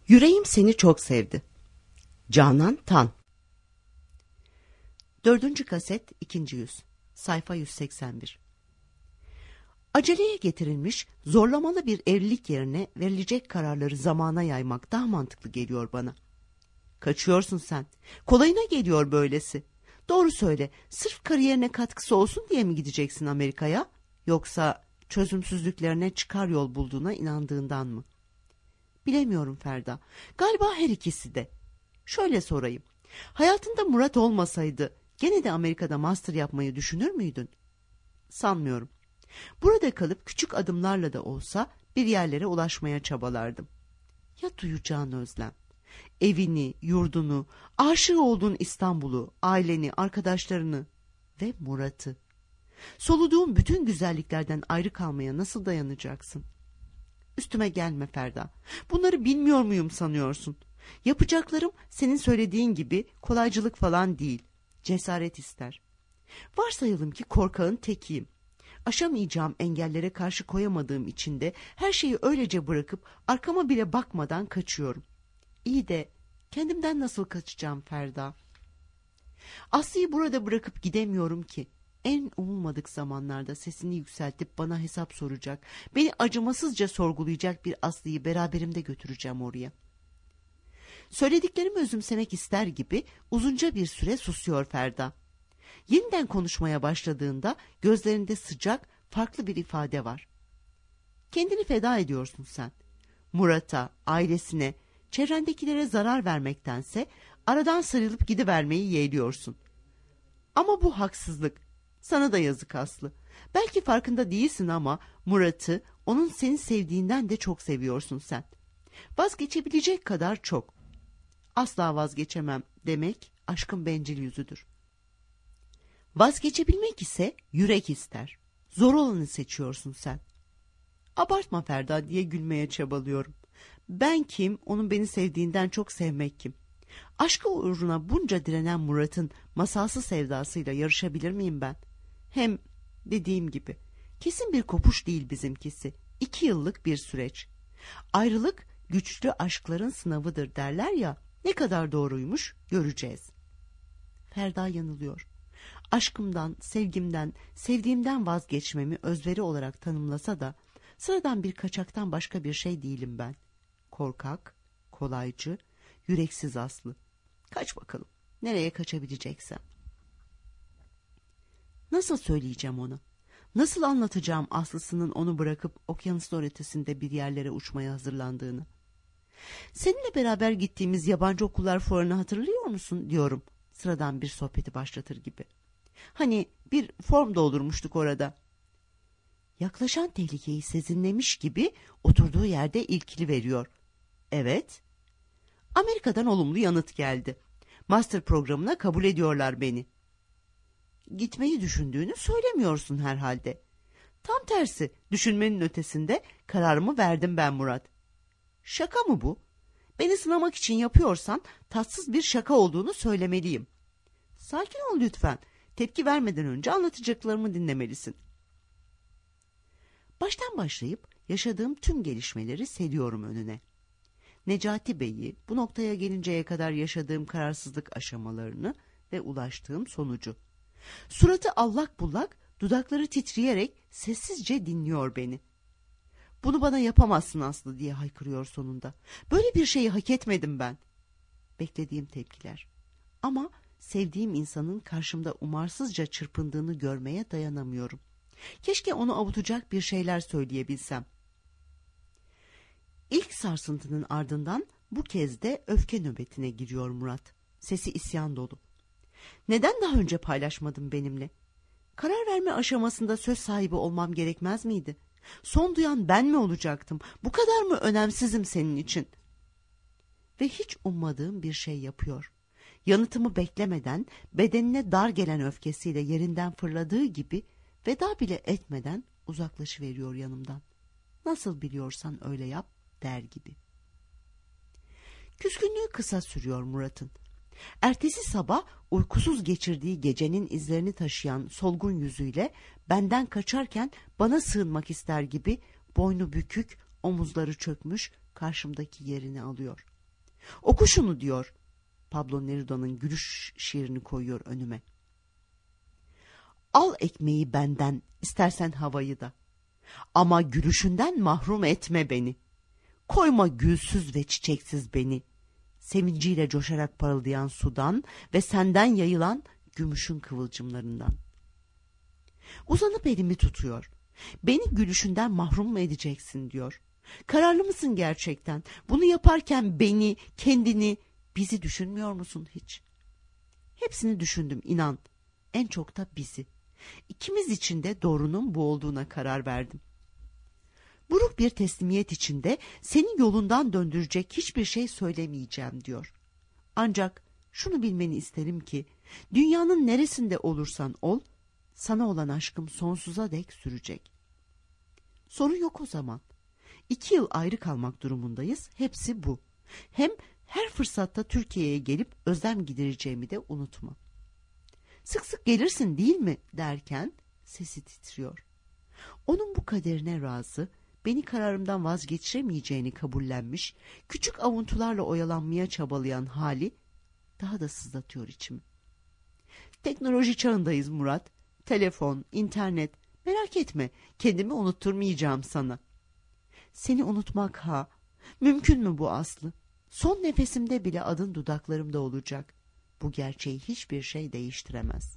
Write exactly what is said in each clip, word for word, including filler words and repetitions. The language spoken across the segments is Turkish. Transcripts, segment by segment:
Yüreğim seni çok sevdi. Canan Tan. Dördüncü kaset, ikinci yüz. Sayfa yüz seksen bir. Aceleye getirilmiş, zorlamalı bir evlilik yerine verilecek kararları zamana yaymak daha mantıklı geliyor bana. Kaçıyorsun sen. Kolayına geliyor böylesi. Doğru söyle, sırf kariyerine katkısı olsun diye mi gideceksin Amerika'ya? Yoksa çözümsüzlüklerine çıkar yol bulduğuna inandığından mı? Bilemiyorum Ferda. Galiba her ikisi de. Şöyle sorayım. Hayatında Murat olmasaydı gene de Amerika'da master yapmayı düşünür müydün? Sanmıyorum. Burada kalıp küçük adımlarla da olsa bir yerlere ulaşmaya çabalardım. Ya duyacağın özlem? Evini, yurdunu, aşık olduğun İstanbul'u, aileni, arkadaşlarını ve Murat'ı. Soluduğun bütün güzelliklerden ayrı kalmaya nasıl dayanacaksın? Üstüme gelme Ferda. Bunları bilmiyor muyum sanıyorsun? Yapacaklarım senin söylediğin gibi kolaycılık falan değil. Cesaret ister. Varsayalım ki korkağın tekiyim. Aşamayacağım engellere karşı koyamadığım için de her şeyi öylece bırakıp arkama bile bakmadan kaçıyorum. İyi de kendimden nasıl kaçacağım Ferda? Aslı'yı burada bırakıp gidemiyorum ki. En umulmadık zamanlarda sesini yükseltip bana hesap soracak, beni acımasızca sorgulayacak bir Aslı'yı beraberimde götüreceğim oraya. Söylediklerimi özümsemek ister gibi uzunca bir süre susuyor Ferda. Yeniden konuşmaya başladığında gözlerinde sıcak, farklı bir ifade var. Kendini feda ediyorsun sen. Murat'a, ailesine, çevrendekilere zarar vermektense aradan sıyrılıp gidivermeyi yeğliyorsun. Ama bu haksızlık. Sana da yazık Aslı. Belki farkında değilsin ama Murat'ı onun seni sevdiğinden de çok seviyorsun sen. Vazgeçebilecek kadar çok. Asla vazgeçemem demek aşkın bencil yüzüdür. Vazgeçebilmek ise yürek ister. Zor olanı seçiyorsun sen. Abartma Ferda diye gülmeye çabalıyorum. Ben kim, onun beni sevdiğinden çok sevmek kim? Aşkı uğruna bunca direnen Murat'ın masalsı sevdasıyla yarışabilir miyim ben? Hem dediğim gibi kesin bir kopuş değil bizimkisi. İki yıllık bir süreç. Ayrılık güçlü aşkların sınavıdır derler ya, ne kadar doğruymuş göreceğiz. Ferda yanılıyor. Aşkımdan, sevgimden, sevdiğimden vazgeçmemi özveri olarak tanımlasa da sıradan bir kaçaktan başka bir şey değilim ben. Korkak, kolaycı, yüreksiz Aslı. Kaç bakalım, nereye kaçabileceksem. Nasıl söyleyeceğim ona? Nasıl anlatacağım Aslı'sının onu bırakıp okyanuslar ötesinde bir yerlere uçmaya hazırlandığını? Seninle beraber gittiğimiz yabancı okullar fuarını hatırlıyor musun diyorum sıradan bir sohbeti başlatır gibi. Hani bir form doldurmuştuk orada. Yaklaşan tehlikeyi sezinlemiş gibi oturduğu yerde ilkili veriyor. Evet. Amerika'dan olumlu yanıt geldi. Master programına kabul ediyorlar beni. Gitmeyi düşündüğünü söylemiyorsun herhalde. Tam tersi, düşünmenin ötesinde kararımı verdim ben Murat. Şaka mı bu? Beni sınamak için yapıyorsan tatsız bir şaka olduğunu söylemeliyim. Sakin ol lütfen. Tepki vermeden önce anlatacaklarımı dinlemelisin. Baştan başlayıp yaşadığım tüm gelişmeleri seriyorum önüne. Necati Bey'i, bu noktaya gelinceye kadar yaşadığım kararsızlık aşamalarını ve ulaştığım sonucu. Suratı allak bullak, dudakları titreyerek sessizce dinliyor beni. Bunu bana yapamazsın Aslı diye haykırıyor sonunda. Böyle bir şeyi hak etmedim ben. Beklediğim tepkiler. Ama sevdiğim insanın karşımda umarsızca çırpındığını görmeye dayanamıyorum. Keşke onu avutacak bir şeyler söyleyebilsem. İlk sarsıntının ardından bu kez de öfke nöbetine giriyor Murat. Sesi isyan dolu. Neden daha önce paylaşmadın benimle? Karar verme aşamasında söz sahibi olmam gerekmez miydi? Son duyan ben mi olacaktım? Bu kadar mı önemsizim senin için? Ve hiç ummadığım bir şey yapıyor. Yanıtımı beklemeden, bedenine dar gelen öfkesiyle yerinden fırladığı gibi veda bile etmeden uzaklaşıveriyor yanımdan. Nasıl biliyorsan öyle yap der gibi. Küskünlüğü kısa sürüyor Murat'ın. Ertesi sabah uykusuz geçirdiği gecenin izlerini taşıyan solgun yüzüyle benden kaçarken bana sığınmak ister gibi boynu bükük, omuzları çökmüş karşımdaki yerini alıyor. Oku şunu diyor. Pablo Neruda'nın Gülüş şiirini koyuyor önüme. Al ekmeği benden, istersen havayı da. Ama gülüşünden mahrum etme beni. Koyma gülsüz ve çiçeksiz beni. Sevinciyle coşarak parıldayan sudan ve senden yayılan gümüşün kıvılcımlarından. Uzanıp elimi tutuyor. Beni gülüşünden mahrum mu edeceksin diyor. Kararlı mısın gerçekten? Bunu yaparken beni, kendini, bizi düşünmüyor musun hiç? Hepsini düşündüm, inan. En çok da bizi. İkimiz için de doğrunun bu olduğuna karar verdim. Buruk bir teslimiyet içinde seni yolundan döndürecek hiçbir şey söylemeyeceğim diyor. Ancak şunu bilmeni isterim ki dünyanın neresinde olursan ol, sana olan aşkım sonsuza dek sürecek. Sorun yok o zaman. İki yıl ayrı kalmak durumundayız. Hepsi bu. Hem her fırsatta Türkiye'ye gelip özlem gidereceğimi de unutma. Sık sık gelirsin değil mi derken sesi titriyor. Onun bu kaderine razı, beni kararımdan vazgeçiremeyeceğini kabullenmiş, küçük avuntularla oyalanmaya çabalayan hali daha da sızlatıyor içimi. Teknoloji çağındayız Murat. Telefon, internet, merak etme, kendimi unutturmayacağım sana. Seni unutmak ha, mümkün mü bu Aslı? Son nefesimde bile adın dudaklarımda olacak. Bu gerçeği hiçbir şey değiştiremez.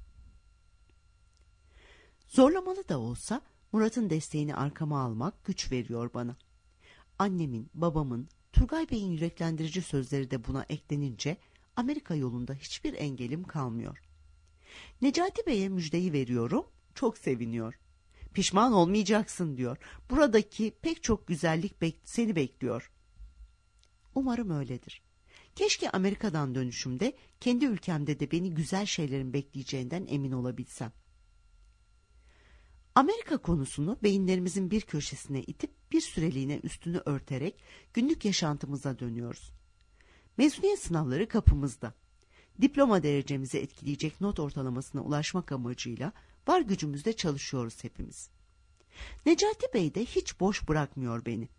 Zorlamalı da olsa Murat'ın desteğini arkama almak güç veriyor bana. Annemin, babamın, Turgay Bey'in yüreklendirici sözleri de buna eklenince Amerika yolunda hiçbir engelim kalmıyor. Necati Bey'e müjdeyi veriyorum, çok seviniyor. Pişman olmayacaksın diyor. Buradaki pek çok güzellik bek- seni bekliyor. Umarım öyledir. Keşke Amerika'dan dönüşümde kendi ülkemde de beni güzel şeylerin bekleyeceğinden emin olabilsem. Amerika konusunu beyinlerimizin bir köşesine itip bir süreliğine üstünü örterek günlük yaşantımıza dönüyoruz. Mezuniyet sınavları kapımızda. Diploma derecemizi etkileyecek not ortalamasına ulaşmak amacıyla var gücümüzle çalışıyoruz hepimiz. Necati Bey de hiç boş bırakmıyor beni.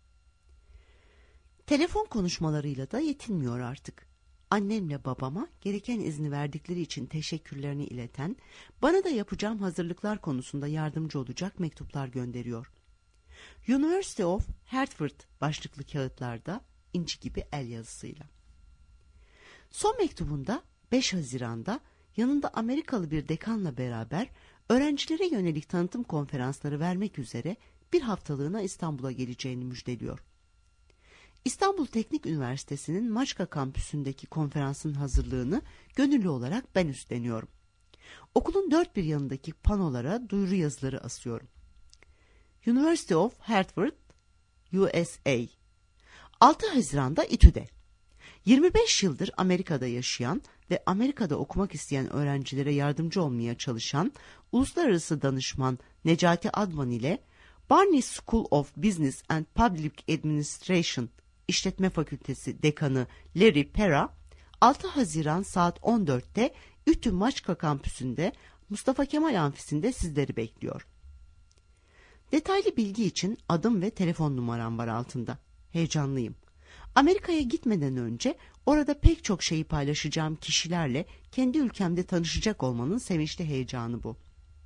Telefon konuşmalarıyla da yetinmiyor artık. Annemle babama gereken izni verdikleri için teşekkürlerini ileten, bana da yapacağım hazırlıklar konusunda yardımcı olacak mektuplar gönderiyor. University of Hartford başlıklı kağıtlarda inci gibi el yazısıyla. Son mektubunda beş Haziran'da yanında Amerikalı bir dekanla beraber öğrencilere yönelik tanıtım konferansları vermek üzere bir haftalığına İstanbul'a geleceğini müjdeliyor. İstanbul Teknik Üniversitesi'nin Maçka kampüsündeki konferansın hazırlığını gönüllü olarak ben üstleniyorum. Okulun dört bir yanındaki panolara duyuru yazıları asıyorum. University of Hartford, U S A. altı Haziran'da İTÜ'de. yirmi beş yıldır Amerika'da yaşayan ve Amerika'da okumak isteyen öğrencilere yardımcı olmaya çalışan uluslararası danışman Necati Advan ile Barney School of Business and Public Administration İşletme Fakültesi Dekanı Larry Pera, altı Haziran saat on dörtte İTÜ Maçka kampüsünde Mustafa Kemal Amfisi'nde sizleri bekliyor. Detaylı bilgi için adım ve telefon numaram var altında. Heyecanlıyım. Amerika'ya gitmeden önce orada pek çok şeyi paylaşacağım kişilerle kendi ülkemde tanışacak olmanın sevinçli heyecanı bu.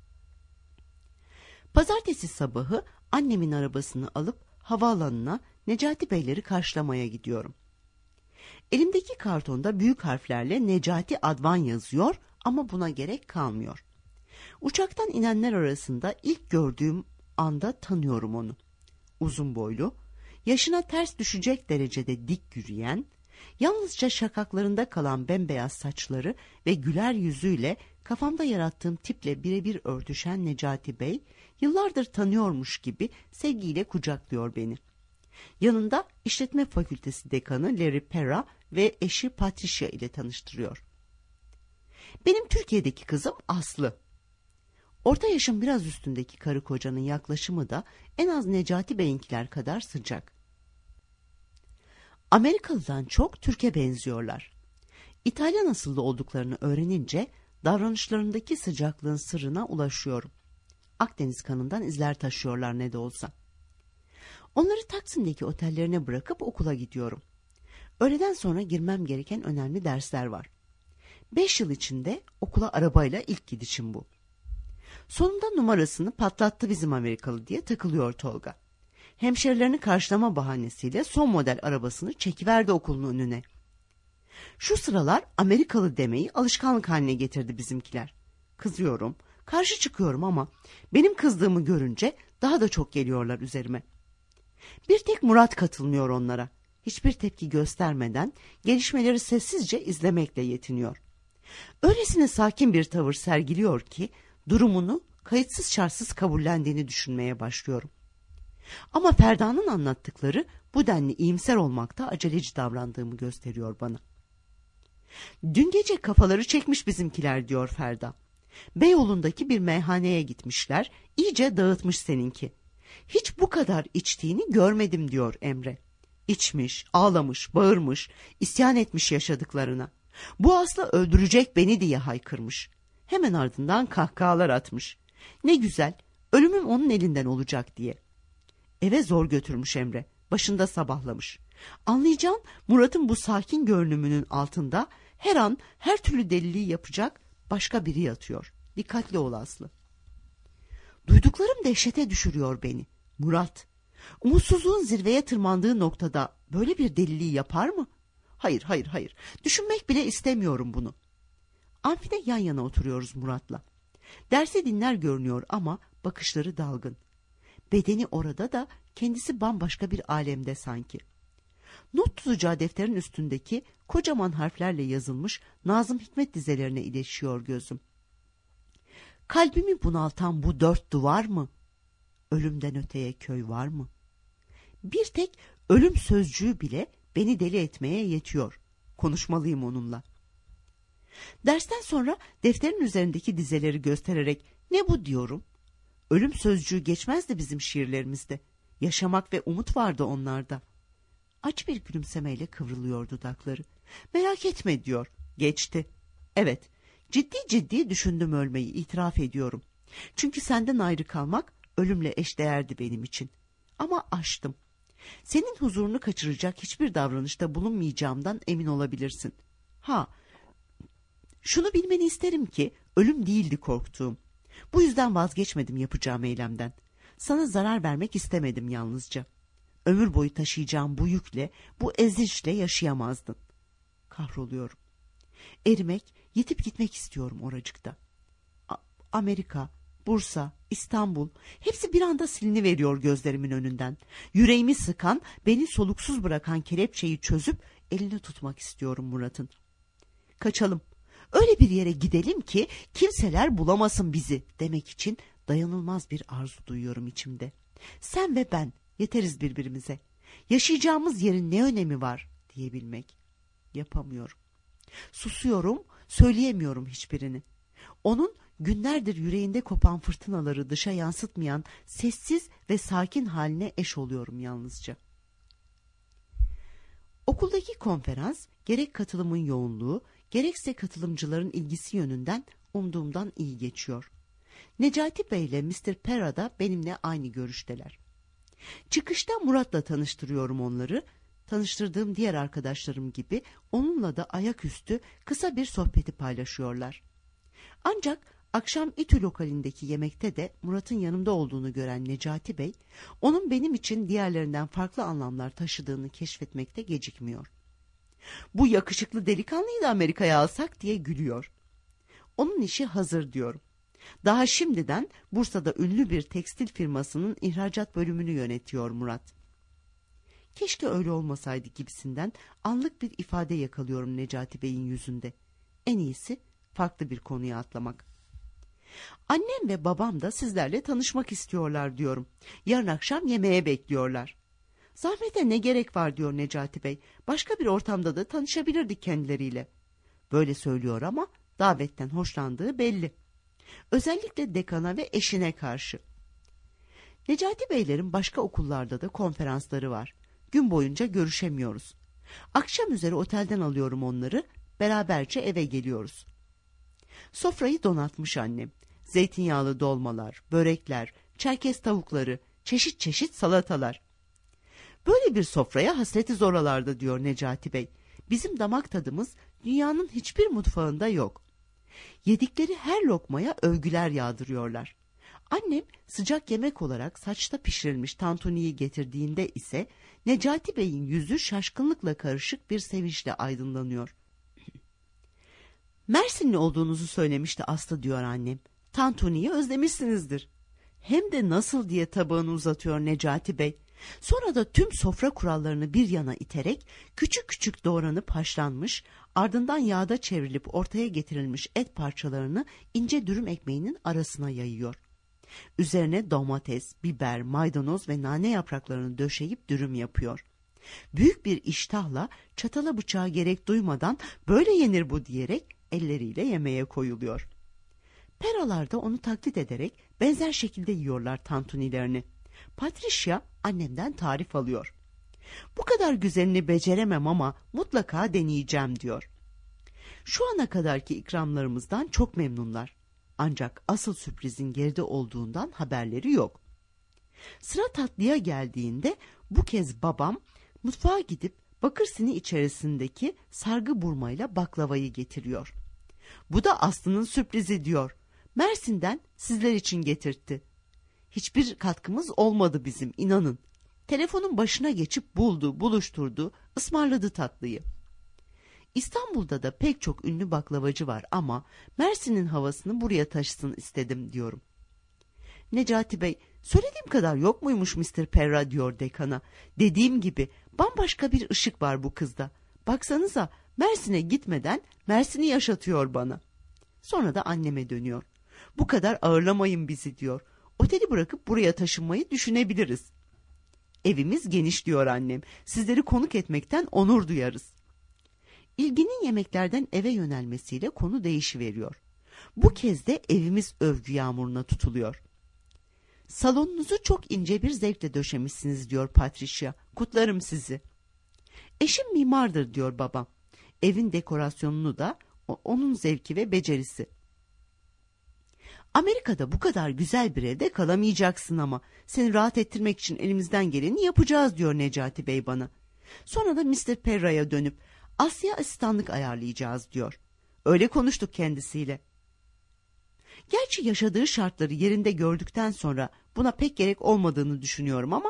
Pazartesi sabahı annemin arabasını alıp havaalanına Necati Beyleri karşılamaya gidiyorum. Elimdeki kartonda büyük harflerle Necati Advan yazıyor ama buna gerek kalmıyor. Uçaktan inenler arasında ilk gördüğüm anda tanıyorum onu. Uzun boylu, yaşına ters düşecek derecede dik yürüyen, yalnızca şakaklarında kalan bembeyaz saçları ve güler yüzüyle kafamda yarattığım tiple birebir örtüşen Necati Bey, yıllardır tanıyormuş gibi sevgiyle kucaklıyor beni. Yanında İşletme Fakültesi Dekanı Larry Pera ve eşi Patricia ile tanıştırıyor. Benim Türkiye'deki kızım Aslı. Orta yaşın biraz üstündeki karı kocanın yaklaşımı da en az Necati Bey'inkiler kadar sıcak. Amerikalıdan çok Türk'e benziyorlar. İtalyan asıllı olduklarını öğrenince davranışlarındaki sıcaklığın sırrına ulaşıyorum. Akdeniz kanından izler taşıyorlar ne de olsa. Onları Taksim'deki otellerine bırakıp okula gidiyorum. Öğleden sonra girmem gereken önemli dersler var. Beş yıl içinde okula arabayla ilk gidişim bu. Sonunda numarasını patlattı bizim Amerikalı diye takılıyor Tolga. Hemşerilerini karşılama bahanesiyle son model arabasını çekiverdi okulun önüne. Şu sıralar Amerikalı demeyi alışkanlık haline getirdi bizimkiler. Kızıyorum, karşı çıkıyorum ama benim kızdığımı görünce daha da çok geliyorlar üzerime. Bir tek Murat katılmıyor onlara. Hiçbir tepki göstermeden gelişmeleri sessizce izlemekle yetiniyor. Öylesine sakin bir tavır sergiliyor ki durumunu kayıtsız şartsız kabullendiğini düşünmeye başlıyorum. Ama Ferda'nın anlattıkları bu denli iyimser olmakta aceleci davrandığımı gösteriyor bana. Dün gece kafaları çekmiş bizimkiler diyor Ferda. Beyoğlu'ndaki bir meyhaneye gitmişler, iyice dağıtmış seninki. Hiç bu kadar içtiğini görmedim diyor Emre. İçmiş, ağlamış, bağırmış, isyan etmiş yaşadıklarına. Bu Aslı öldürecek beni diye haykırmış. Hemen ardından kahkahalar atmış. Ne güzel, ölümüm onun elinden olacak diye. Eve zor götürmüş Emre, başında sabahlamış. Anlayacağın Murat'ın bu sakin görünümünün altında her an her türlü deliliği yapacak başka biri yatıyor. Dikkatli ol Aslı. Duyduklarım dehşete düşürüyor beni. Murat, umutsuzluğun zirveye tırmandığı noktada böyle bir deliliği yapar mı? Hayır, hayır, hayır. Düşünmek bile istemiyorum bunu. Amfide yan yana oturuyoruz Murat'la. Dersi dinler görünüyor ama bakışları dalgın. Bedeni orada da kendisi bambaşka bir alemde sanki. Not tutacağı defterin üstündeki kocaman harflerle yazılmış Nazım Hikmet dizelerine ilişiyor gözüm. Kalbimi bunaltan bu dört duvar mı? Ölümden öteye köy var mı? Bir tek ölüm sözcüğü bile beni deli etmeye yetiyor. Konuşmalıyım onunla. Dersten sonra defterin üzerindeki dizeleri göstererek ne bu diyorum. Ölüm sözcüğü geçmezdi bizim şiirlerimizde. Yaşamak ve umut vardı onlarda. Acı bir gülümsemeyle kıvrılıyor dudakları. Merak etme diyor. Geçti. Evet, ciddi ciddi düşündüm ölmeyi, itiraf ediyorum. Çünkü senden ayrı kalmak ölümle eşdeğerdi benim için. Ama aştım. Senin huzurunu kaçıracak hiçbir davranışta bulunmayacağımdan emin olabilirsin. Ha, şunu bilmeni isterim ki ölüm değildi korktuğum. Bu yüzden vazgeçmedim yapacağım eylemden. Sana zarar vermek istemedim yalnızca. Ömür boyu taşıyacağım bu yükle, bu ezişle yaşayamazdın. Kahroluyorum. Erimek, yitip gitmek istiyorum oracıkta. A- Amerika, Bursa, İstanbul, hepsi bir anda siliniveriyor gözlerimin önünden. Yüreğimi sıkan, beni soluksuz bırakan kelepçeyi çözüp elini tutmak istiyorum Murat'ın. Kaçalım. Öyle bir yere gidelim ki kimseler bulamasın bizi demek için dayanılmaz bir arzu duyuyorum içimde. Sen ve ben yeteriz birbirimize. Yaşayacağımız yerin ne önemi var diyebilmek. Yapamıyorum. Susuyorum, söyleyemiyorum hiçbirini. Onun günlerdir yüreğinde kopan fırtınaları dışa yansıtmayan sessiz ve sakin haline eş oluyorum yalnızca. Okuldaki konferans gerek katılımın yoğunluğu gerekse katılımcıların ilgisi yönünden umduğumdan iyi geçiyor. Necati Bey ile mister Pera da benimle aynı görüşteler. Çıkışta Murat'la tanıştırıyorum onları. Tanıştırdığım diğer arkadaşlarım gibi onunla da ayaküstü kısa bir sohbeti paylaşıyorlar. Ancak akşam İTÜ lokalindeki yemekte de Murat'ın yanımda olduğunu gören Necati Bey, onun benim için diğerlerinden farklı anlamlar taşıdığını keşfetmekte gecikmiyor. Bu yakışıklı delikanlıyı da Amerika'ya alsak diye gülüyor. Onun işi hazır diyorum. Daha şimdiden Bursa'da ünlü bir tekstil firmasının ihracat bölümünü yönetiyor Murat. Keşke öyle olmasaydı gibisinden anlık bir ifade yakalıyorum Necati Bey'in yüzünde. En iyisi farklı bir konuya atlamak. Annem ve babam da sizlerle tanışmak istiyorlar diyorum. Yarın akşam yemeğe bekliyorlar. Zahmete ne gerek var diyor Necati Bey. Başka bir ortamda da tanışabilirdik kendileriyle. Böyle söylüyor ama davetten hoşlandığı belli. Özellikle dekana ve eşine karşı. Necati Beylerin başka okullarda da konferansları var. Gün boyunca görüşemiyoruz. Akşam üzeri otelden alıyorum onları, beraberce eve geliyoruz. Sofrayı donatmış annem. Zeytinyağlı dolmalar, börekler, çerkez tavukları, çeşit çeşit salatalar. Böyle bir sofraya hasretiz oralarda diyor Necati Bey. Bizim damak tadımız dünyanın hiçbir mutfağında yok. Yedikleri her lokmaya övgüler yağdırıyorlar. Annem sıcak yemek olarak saçta pişirilmiş tantuniyi getirdiğinde ise Necati Bey'in yüzü şaşkınlıkla karışık bir sevinçle aydınlanıyor. Mersinli olduğunuzu söylemişti Aslı diyor annem. Tantuniyi özlemişsinizdir. Hem de nasıl diye tabağını uzatıyor Necati Bey. Sonra da tüm sofra kurallarını bir yana iterek küçük küçük doğranıp haşlanmış, ardından yağda çevrilip ortaya getirilmiş et parçalarını ince dürüm ekmeğinin arasına yayıyor. Üzerine domates, biber, maydanoz ve nane yapraklarını döşeyip dürüm yapıyor. Büyük bir iştahla çatala bıçağa gerek duymadan böyle yenir bu diyerek elleriyle yemeğe koyuluyor. Peralar da onu taklit ederek benzer şekilde yiyorlar tantunilerini. Patricia annemden tarif alıyor. Bu kadar güzelini beceremem ama mutlaka deneyeceğim diyor. Şu ana kadarki ikramlarımızdan çok memnunlar. Ancak asıl sürprizin geride olduğundan haberleri yok. Sıra tatlıya geldiğinde bu kez babam mutfağa gidip bakır sini içerisindeki sargı burmayla baklavayı getiriyor. Bu da Aslı'nın sürprizi diyor. Mersin'den sizler için getirtti. Hiçbir katkımız olmadı bizim, inanın. Telefonun başına geçip buldu, buluşturdu, ısmarladı tatlıyı. İstanbul'da da pek çok ünlü baklavacı var ama Mersin'in havasını buraya taşısın istedim diyorum. Necati Bey, söylediğim kadar yok muymuş mister Perra diyor dekana. Dediğim gibi bambaşka bir ışık var bu kızda. Baksanıza, Mersin'e gitmeden Mersin'i yaşatıyor bana. Sonra da anneme dönüyor. Bu kadar ağırlamayın bizi diyor. Oteli bırakıp buraya taşınmayı düşünebiliriz. Evimiz geniş diyor annem. Sizleri konuk etmekten onur duyarız. İlginin yemeklerden eve yönelmesiyle konu değişiveriyor. Bu kez de evimiz övgü yağmuruna tutuluyor. Salonunuzu çok ince bir zevkle döşemişsiniz diyor Patricia. Kutlarım sizi. Eşim mimardır diyor babam. Evin dekorasyonunu da onun zevki ve becerisi. Amerika'da bu kadar güzel bir evde kalamayacaksın ama seni rahat ettirmek için elimizden geleni yapacağız diyor Necati Bey bana. Sonra da mister Perra'ya dönüp Asya asistanlık ayarlayacağız diyor. Öyle konuştuk kendisiyle. Gerçi yaşadığı şartları yerinde gördükten sonra buna pek gerek olmadığını düşünüyorum ama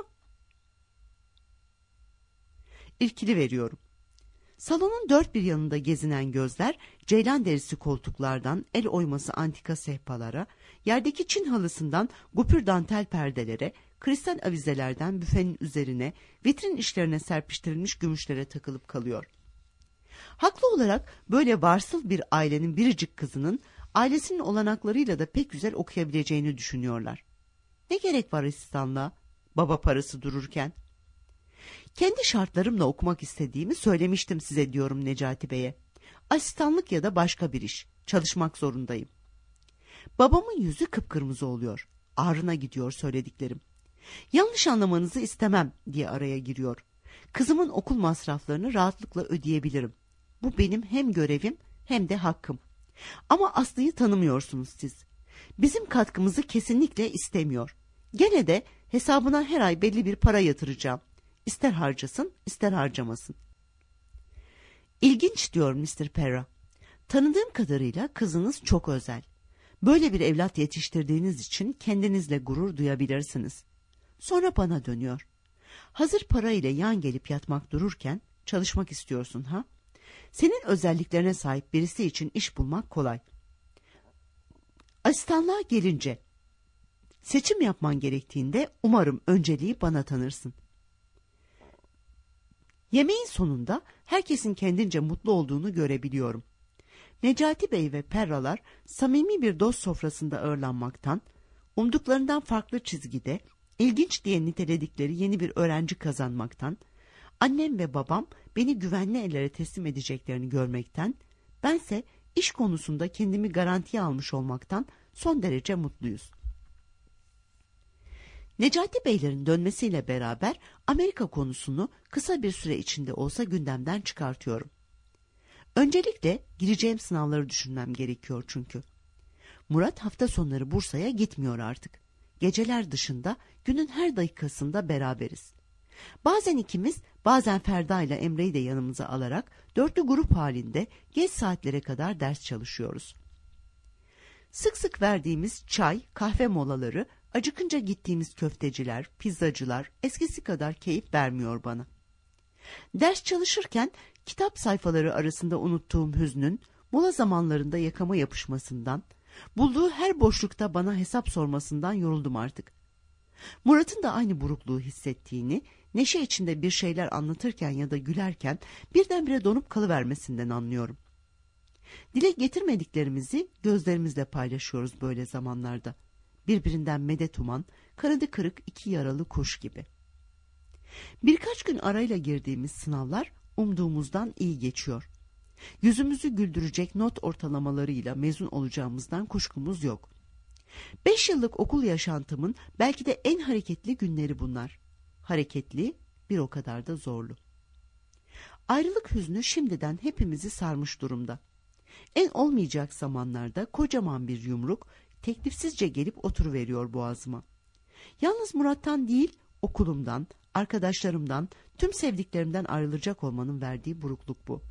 irkili veriyorum. Salonun dört bir yanında gezinen gözler ceylan derisi koltuklardan el oyması antika sehpalara, yerdeki Çin halısından gupür dantel perdelere, kristal avizelerden büfenin üzerine, vitrin işlerine serpiştirilmiş gümüşlere takılıp kalıyor. Haklı olarak böyle varsıl bir ailenin biricik kızının ailesinin olanaklarıyla da pek güzel okuyabileceğini düşünüyorlar. Ne gerek var asistanlığa, baba parası dururken? Kendi şartlarımla okumak istediğimi söylemiştim size diyorum Necati Bey'e. Asistanlık ya da başka bir iş. Çalışmak zorundayım. Babamın yüzü kıpkırmızı oluyor. Ağrına gidiyor söylediklerim. Yanlış anlamanızı istemem diye araya giriyor. Kızımın okul masraflarını rahatlıkla ödeyebilirim. Bu benim hem görevim hem de hakkım. Ama Aslı'yı tanımıyorsunuz siz. Bizim katkımızı kesinlikle istemiyor. Gene de hesabına her ay belli bir para yatıracağım. İster harcasın, ister harcamasın. İlginç diyor mister Perra. Tanıdığım kadarıyla kızınız çok özel. Böyle bir evlat yetiştirdiğiniz için kendinizle gurur duyabilirsiniz. Sonra bana dönüyor. Hazır para ile yan gelip yatmak dururken çalışmak istiyorsun ha? Senin özelliklerine sahip birisi için iş bulmak kolay. Asistanlığa gelince, seçim yapman gerektiğinde umarım önceliği bana tanırsın. Yemeğin sonunda herkesin kendince mutlu olduğunu görebiliyorum. Necati Bey ve Perralar samimi bir dost sofrasında ağırlanmaktan, umduklarından farklı çizgide, ilginç diye niteledikleri yeni bir öğrenci kazanmaktan, annem ve babam beni güvenli ellere teslim edeceklerini görmekten, bense iş konusunda kendimi garantiye almış olmaktan son derece mutluyuz. Necati Beylerin dönmesiyle beraber Amerika konusunu kısa bir süre içinde olsa gündemden çıkartıyorum. Öncelikle gireceğim sınavları düşünmem gerekiyor çünkü. Murat hafta sonları Bursa'ya gitmiyor artık. Geceler dışında günün her dakikasında beraberiz. Bazen ikimiz, bazen Ferda ile Emre'yi de yanımıza alarak dörtlü grup halinde geç saatlere kadar ders çalışıyoruz. Sık sık verdiğimiz çay, kahve molaları, acıkınca gittiğimiz köfteciler, pizzacılar eskisi kadar keyif vermiyor bana. Ders çalışırken kitap sayfaları arasında unuttuğum hüznün, mola zamanlarında yakama yapışmasından, bulduğu her boşlukta bana hesap sormasından yoruldum artık. Murat'ın da aynı burukluğu hissettiğini, neşe içinde bir şeyler anlatırken ya da gülerken birdenbire donup kalıvermesinden anlıyorum. Dile getirmediklerimizi gözlerimizle paylaşıyoruz böyle zamanlarda. Birbirinden medet uman, kanadı kırık iki yaralı kuş gibi. Birkaç gün arayla girdiğimiz sınavlar umduğumuzdan iyi geçiyor. Yüzümüzü güldürecek not ortalamalarıyla mezun olacağımızdan kuşkumuz yok. Beş yıllık okul yaşantımın belki de en hareketli günleri bunlar. Hareketli, bir o kadar da zorlu. Ayrılık hüznü şimdiden hepimizi sarmış durumda. En olmayacak zamanlarda kocaman bir yumruk teklifsizce gelip oturuveriyor boğazıma. Yalnız Murat'tan değil, okulumdan, arkadaşlarımdan, tüm sevdiklerimden ayrılacak olmanın verdiği burukluk bu.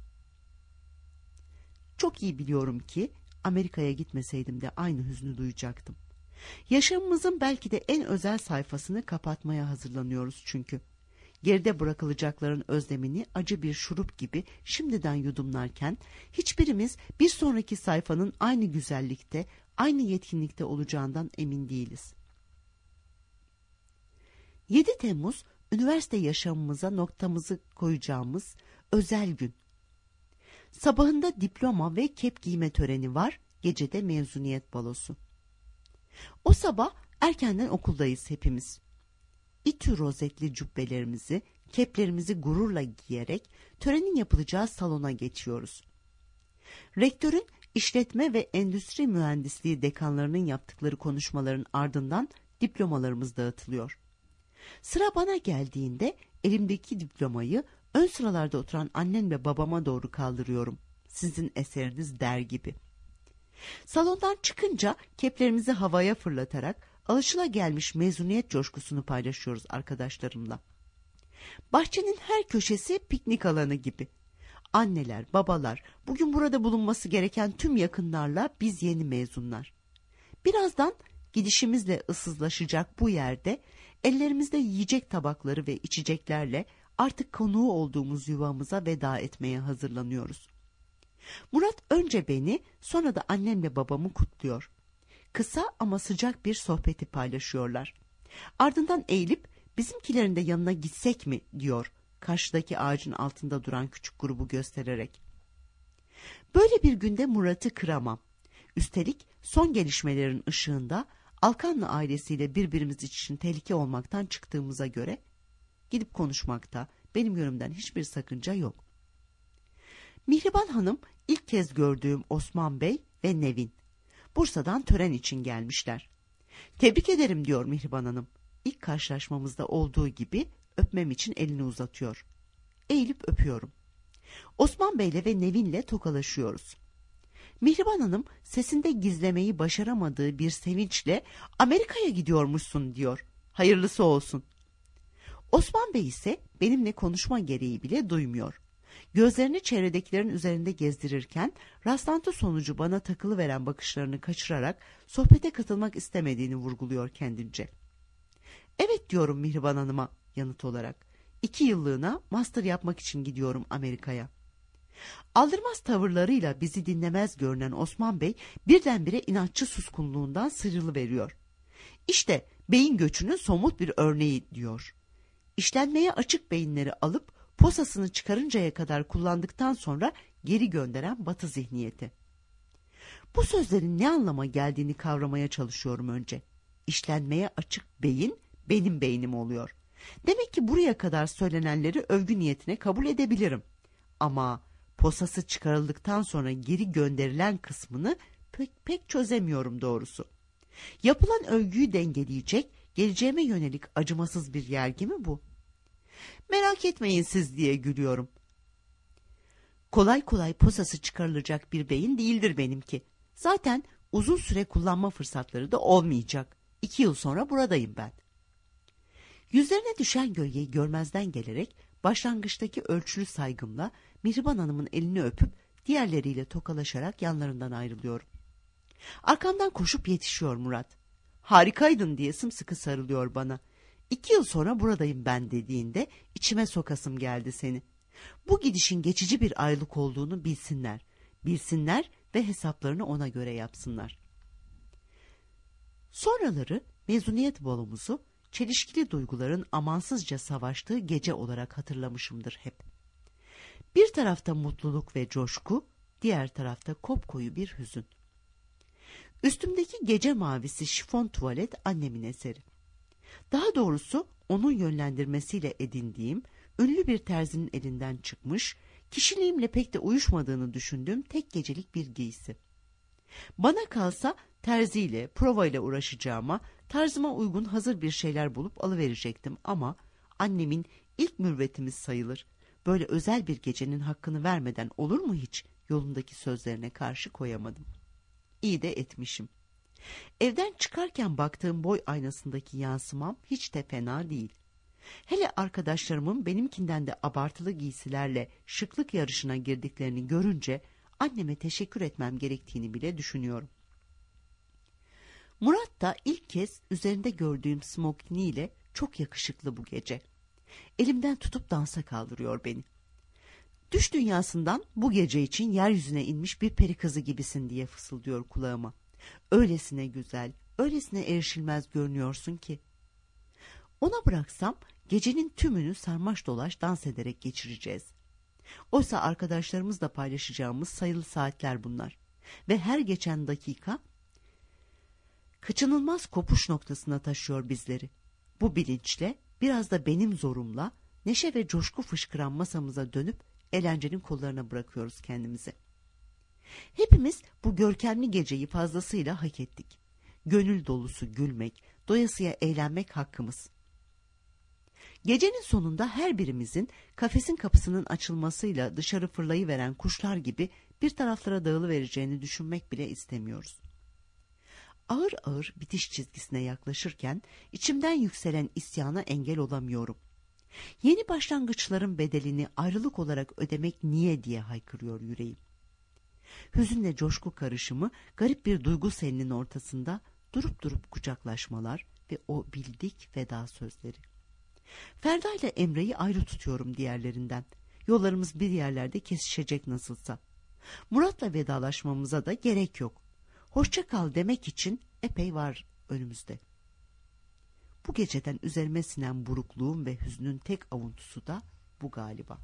Çok iyi biliyorum ki Amerika'ya gitmeseydim de aynı hüznü duyacaktım. Yaşamımızın belki de en özel sayfasını kapatmaya hazırlanıyoruz çünkü. Geride bırakılacakların özlemini acı bir şurup gibi şimdiden yudumlarken hiçbirimiz bir sonraki sayfanın aynı güzellikte, aynı yetkinlikte olacağından emin değiliz. yedi Temmuz üniversite yaşamımıza noktamızı koyacağımız özel gün. Sabahında diploma ve kep giyme töreni var, gecede mezuniyet balosu. O sabah erkenden okuldayız hepimiz. İTÜ rozetli cübbelerimizi, keplerimizi gururla giyerek törenin yapılacağı salona geçiyoruz. Rektörün işletme ve endüstri mühendisliği dekanlarının yaptıkları konuşmaların ardından diplomalarımız dağıtılıyor. Sıra bana geldiğinde elimdeki diplomayı ön sıralarda oturan annem ve babama doğru kaldırıyorum. Sizin eseriniz der gibi. Salondan çıkınca keplerimizi havaya fırlatarak alışılagelmiş mezuniyet coşkusunu paylaşıyoruz arkadaşlarımla. Bahçenin her köşesi piknik alanı gibi. Anneler, babalar, bugün burada bulunması gereken tüm yakınlarla biz yeni mezunlar. Birazdan gidişimizle ıssızlaşacak bu yerde ellerimizde yiyecek tabakları ve içeceklerle artık konuğu olduğumuz yuvamıza veda etmeye hazırlanıyoruz. Murat önce beni, sonra da annemle babamı kutluyor. Kısa ama sıcak bir sohbeti paylaşıyorlar. Ardından eğilip bizimkilerin de yanına gitsek mi diyor, karşıdaki ağacın altında duran küçük grubu göstererek. Böyle bir günde Murat'ı kıramam. Üstelik son gelişmelerin ışığında Alkanlı ailesiyle birbirimiz için tehlike olmaktan çıktığımıza göre gidip konuşmakta benim yönümden hiçbir sakınca yok. Mihriban Hanım ilk kez gördüğüm Osman Bey ve Nevin. Bursa'dan tören için gelmişler. Tebrik ederim diyor Mihriban Hanım. İlk karşılaşmamızda olduğu gibi öpmem için elini uzatıyor. Eğilip öpüyorum. Osman Bey'le ve Nevin'le tokalaşıyoruz. Mihriban Hanım sesinde gizlemeyi başaramadığı bir sevinçle Amerika'ya gidiyormuşsun diyor. Hayırlısı olsun. Osman Bey ise benimle konuşma gereği bile duymuyor. Gözlerini çevredekilerin üzerinde gezdirirken rastlantı sonucu bana takılıveren bakışlarını kaçırarak sohbete katılmak istemediğini vurguluyor kendince. Evet diyorum Mihriban Hanım'a yanıt olarak. İki yıllığına master yapmak için gidiyorum Amerika'ya. Aldırmaz tavırlarıyla bizi dinlemez görünen Osman Bey birdenbire inatçı suskunluğundan sıyrılıveriyor. İşte beyin göçünün somut bir örneği diyor. İşlenmeye açık beyinleri alıp posasını çıkarıncaya kadar kullandıktan sonra geri gönderen Batı zihniyeti. Bu sözlerin ne anlama geldiğini kavramaya çalışıyorum önce. İşlenmeye açık beyin benim beynim oluyor. Demek ki buraya kadar söylenenleri övgü niyetine kabul edebilirim. Ama posası çıkarıldıktan sonra geri gönderilen kısmını pek, pek çözemiyorum doğrusu. Yapılan övgüyü dengeleyecek, geleceğime yönelik acımasız bir yergi mi bu? Merak etmeyin siz diye gülüyorum. Kolay kolay posası çıkarılacak bir beyin değildir benimki. Zaten uzun süre kullanma fırsatları da olmayacak. İki yıl sonra buradayım ben. Yüzlerine düşen gölgeyi görmezden gelerek başlangıçtaki ölçülü saygımla Mihriban Hanım'ın elini öpüp diğerleriyle tokalaşarak yanlarından ayrılıyorum. Arkamdan koşup yetişiyor Murat. Harikaydın diye sımsıkı sarılıyor bana. İki yıl sonra buradayım ben dediğinde içime sokasım geldi seni. Bu gidişin geçici bir ayrılık olduğunu bilsinler. Bilsinler ve hesaplarını ona göre yapsınlar. Sonraları mezuniyet balomuzu çelişkili duyguların amansızca savaştığı gece olarak hatırlamışımdır hep. Bir tarafta mutluluk ve coşku, diğer tarafta kopkoyu bir hüzün. Üstümdeki gece mavisi şifon tuvalet annemin eseri. Daha doğrusu onun yönlendirmesiyle edindiğim, ünlü bir terzinin elinden çıkmış, kişiliğimle pek de uyuşmadığını düşündüğüm tek gecelik bir giysi. Bana kalsa terziyle, provayla uğraşacağıma, tarzıma uygun hazır bir şeyler bulup alıverecektim ama annemin ilk mürvetimiz sayılır. Böyle özel bir gecenin hakkını vermeden olur mu hiç yolundaki sözlerine karşı koyamadım. İyi de etmişim. Evden çıkarken baktığım boy aynasındaki yansımam hiç de fena değil. Hele arkadaşlarımın benimkinden de abartılı giysilerle şıklık yarışına girdiklerini görünce anneme teşekkür etmem gerektiğini bile düşünüyorum. Murat da ilk kez üzerinde gördüğüm smokiniyle çok yakışıklı bu gece. Elimden tutup dansa kaldırıyor beni. Düş dünyasından bu gece için yeryüzüne inmiş bir peri kızı gibisin diye fısıldıyor kulağıma. Öylesine güzel, öylesine erişilmez görünüyorsun ki. Ona bıraksam gecenin tümünü sarmaş dolaş dans ederek geçireceğiz. Oysa arkadaşlarımızla paylaşacağımız sayılı saatler bunlar. Ve her geçen dakika kaçınılmaz kopuş noktasına taşıyor bizleri. Bu bilinçle biraz da benim zorumla neşe ve coşku fışkıran masamıza dönüp eğlencenin kollarına bırakıyoruz kendimizi. Hepimiz bu görkemli geceyi fazlasıyla hak ettik. Gönül dolusu gülmek, doyasıya eğlenmek hakkımız. Gecenin sonunda her birimizin kafesin kapısının açılmasıyla dışarı fırlayıveren kuşlar gibi bir taraflara dağılıvereceğini düşünmek bile istemiyoruz. Ağır ağır bitiş çizgisine yaklaşırken içimden yükselen isyana engel olamıyorum. Yeni başlangıçların bedelini ayrılık olarak ödemek niye diye haykırıyor yüreğim. Hüzünle coşku karışımı garip bir duygu selinin ortasında durup durup kucaklaşmalar ve o bildik veda sözleri. Ferda ile Emre'yi ayrı tutuyorum diğerlerinden. Yollarımız bir yerlerde kesişecek nasılsa. Murat'la vedalaşmamıza da gerek yok. Hoşça kal demek için epey var önümüzde. Bu geceden üzerime sinen burukluğun ve hüznün tek avuntusu da bu galiba.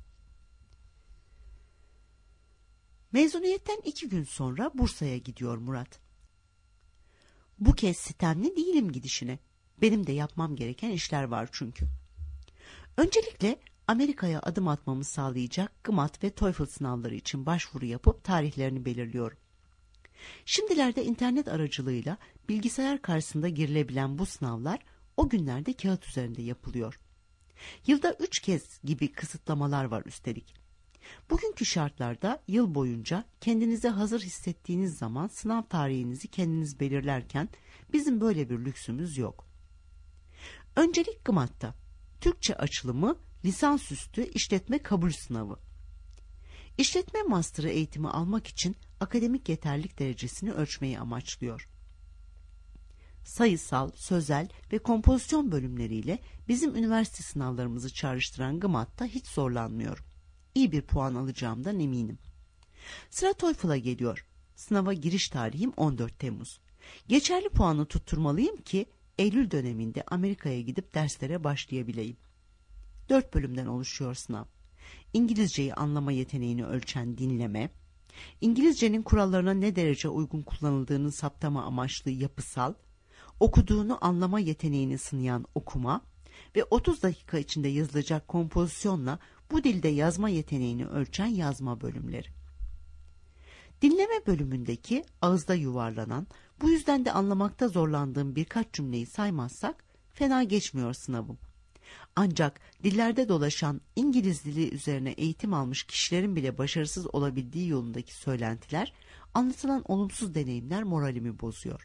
Mezuniyetten iki gün sonra Bursa'ya gidiyor Murat. Bu kez sitemli değilim gidişine. Benim de yapmam gereken işler var çünkü. Öncelikle Amerika'ya adım atmamı sağlayacak G M A T ve TOEFL sınavları için başvuru yapıp tarihlerini belirliyorum. Şimdilerde internet aracılığıyla bilgisayar karşısında girilebilen bu sınavlar o günlerde kağıt üzerinde yapılıyor. Yılda üç kez gibi kısıtlamalar var üstelik. Bugünkü şartlarda yıl boyunca kendinizi hazır hissettiğiniz zaman sınav tarihinizi kendiniz belirlerken bizim böyle bir lüksümüz yok. Öncelik G M A T'ta. Türkçe açılımı lisansüstü işletme kabul sınavı. İşletme master'ı eğitimi almak için akademik yeterlilik derecesini ölçmeyi amaçlıyor. Sayısal, sözel ve kompozisyon bölümleriyle bizim üniversite sınavlarımızı çağrıştıran G M A T'ta hiç zorlanmıyorum. İyi bir puan alacağımdan eminim. Sıra TOEFL'a geliyor. Sınava giriş tarihim on dört Temmuz. Geçerli puanı tutturmalıyım ki Eylül döneminde Amerika'ya gidip derslere başlayabileyim. Dört bölümden oluşuyor sınav. İngilizceyi anlama yeteneğini ölçen dinleme, İngilizcenin kurallarına ne derece uygun kullanıldığını saptama amaçlı yapısal, okuduğunu anlama yeteneğini sınayan okuma ve otuz dakika içinde yazılacak kompozisyonla bu dilde yazma yeteneğini ölçen yazma bölümleri. Dinleme bölümündeki ağızda yuvarlanan, bu yüzden de anlamakta zorlandığım birkaç cümleyi saymazsak fena geçmiyor sınavım. Ancak dillerde dolaşan İngiliz dili üzerine eğitim almış kişilerin bile başarısız olabildiği yolundaki söylentiler, anlatılan olumsuz deneyimler moralimi bozuyor.